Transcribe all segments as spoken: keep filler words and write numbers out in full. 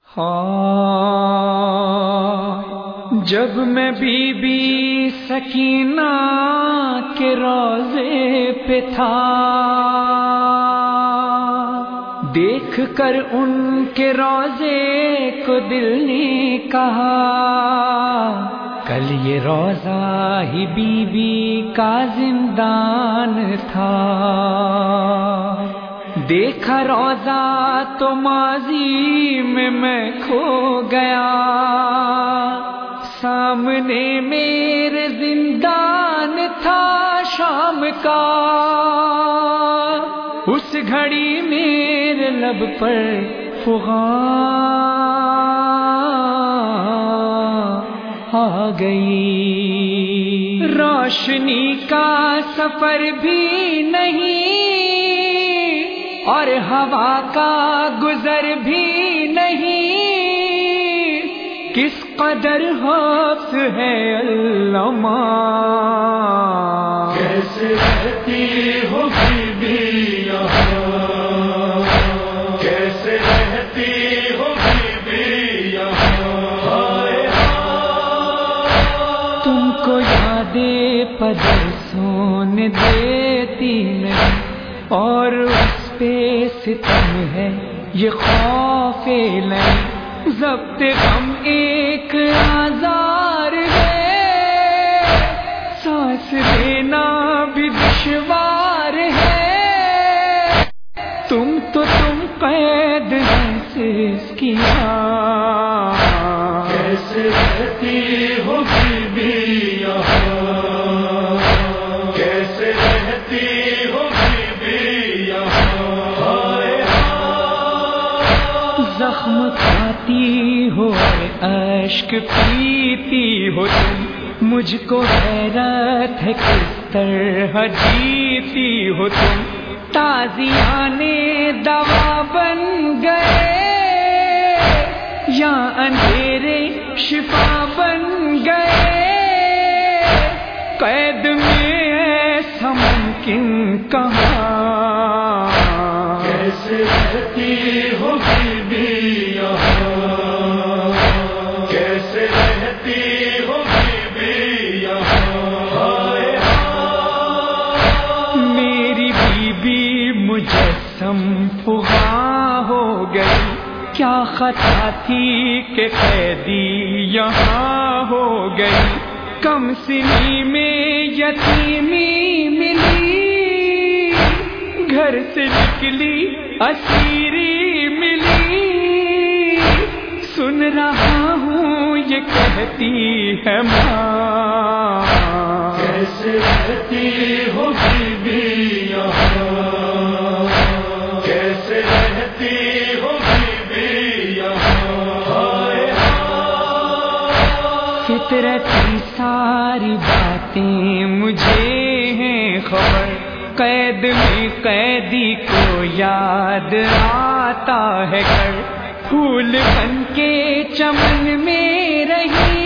ہاں جب میں بی بی سکینہ کے روضے پہ تھا، دیکھ کر ان کے روضے کو دل نے کہا، کل یہ روضہ ہی بی بی کا زندان تھا۔ دیکھا روضہ تو ماضی میں میں کھو گیا، سامنے میرے زندان تھا شام کا۔ اس گھڑی میرے لب پر فغان آ گئی، روشنی کا سفر بھی نہیں اور ہوا کا گزر بھی نہیں، کس قدر حفظ ہے علامہ۔ کیسے رہتی ہو بی بی یہاں، کیسے رہتی ہو بی بی یہاں، تم کو یادیں پدر سونے دیتی نہیں، اور اس پہ ستم ہے یہ خوف الہی، ضبط غم ایک آزار ہے، سانس لینا بھی دشوار ہے، تم تو تم قید ہے اس کی آہ۔ کیسے رہتی ہو بی بی یہاں، کیسے رہتی ہو بی بی یہاں، زخم کھاتی ہو اور اشک پیتی ہو تم، مجھ کو حیرت ہے کس طرح جیتی ہو تم، تازیانے دوا بن گئے یا اندھیرے شفا بن گئے، قید میں ایسا ممکن کہاں۔ کیسے رہتی ہو بی بی یہاں، کیسے رہتی ہو بی بی یہاں، میری بی بی مجسم فغاں ہو گئی، کیا خطا تھی کہ قیدی یہاں ہو گئی، کم سنی میں یتیمی ملی، گھر سے نکلی اسیری ملی، سن رہا ہوں یہ کہتی ہے ماں۔ کیسے رہتی ہو بی بی یہاں، کیسے رہتی ہو بی بی یہاں، فطرتی ساری باتیں مجھے ہیں خبر، قید میں قیدی کو یاد آتا ہے گھر، پھول بن کے چمن میں رہی،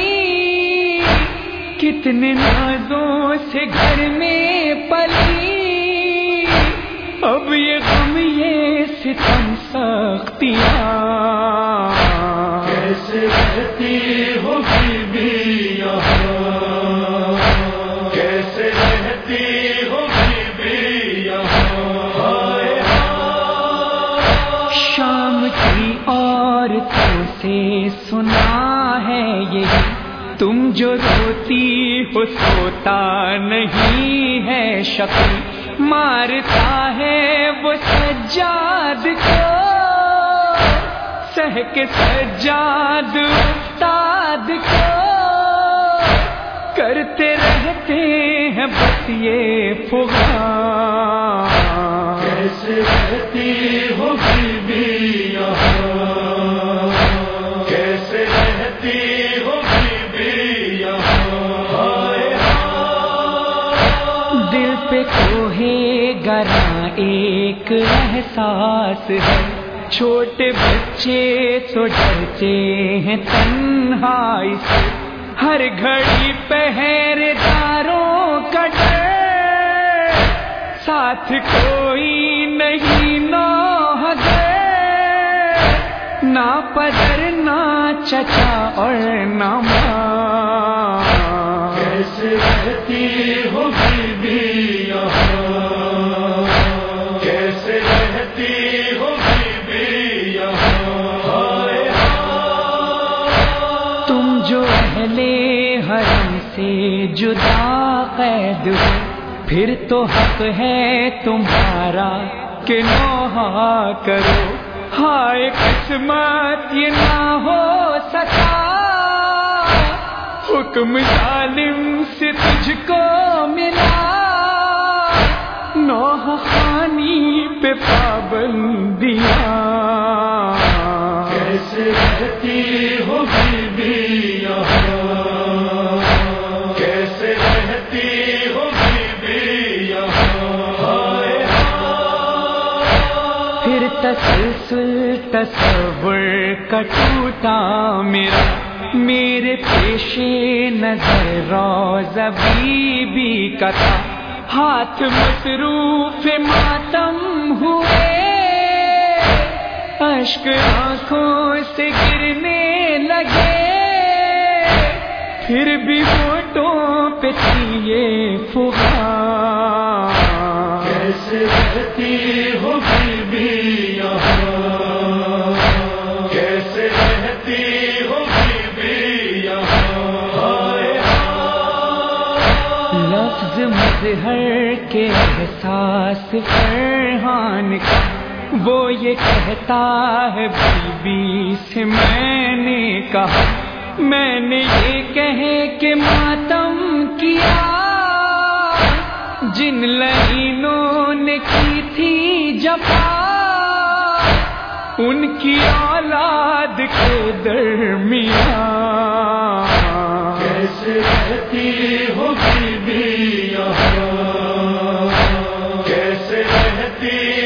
کتنے نازوں سے گھر میں پلی، اب یہ غم یہ ستم سختیاں۔ کیسے رہتی ہو بی بی یہاں، کیسے رہتی ہو بی بی یہاں، شام کی عورتوں سے سنا ہے یہی، تم جو روتی ہو سوتا نہیں ہے شکل، مارتا ہے وہ سجاد کو، سہ کے سجاد استاد کو، کرتے رہتے ہیں بس یہ فغان۔ کیسے رہتی ہو بی بی یہاں، کیسے رہتی ہو بی بی یہاں، دل پہ کوہے گراں ایک احساس ہے، چھوٹے بچے تو ڈرتے ہیں تنہائی سے، ہر گھڑی پہرے داروں کا ڈر، ساتھ کوئی نہیں نوحہ گر، نہ پدر نہ چچا اور نہ ماں، کیسے رہتی ہو بیوی یہاں، کیسے رہتی ہو بیوی یہاں، تم جو اہل حرم سے جدا قید ہو، پھر تو حق ہے تمہارا کہ نوحہ کرو، ہائے قسمت یہ نہ ہو سکا، حکم ظالم سے تجھ کو ملا، نوحہ خوانی پہ پابندیاں، کیسے رہتی ہو بیوی یہاں، کیسے رہتی ہو بیوی یہاں، پھر تسلسل تصور کا ٹوٹا میرا، میرے پیش نظر روضہ بی بی کا تھا، ہاتھ مصروف ماتم ہوئے، اشک آنکھوں سے گرنے لگے، پھر بھی ہونٹوں پہ تھی یہ فغان، کیسے رہتی ہو بیوی یہاں، کیسے رہتی ہو بیوی یہاں، لفظ مظہر کے احساس فرحان کا، وہ یہ کہتا ہے بیوی سے میں نے کہا، میں نے یہ کہے کہ ماتم کیا، جن لعینوں نے کی تھی جفا، ان کی اولاد کے درمیان، کیسے رہتی ہو بیوی یہاں، کیسے رہتی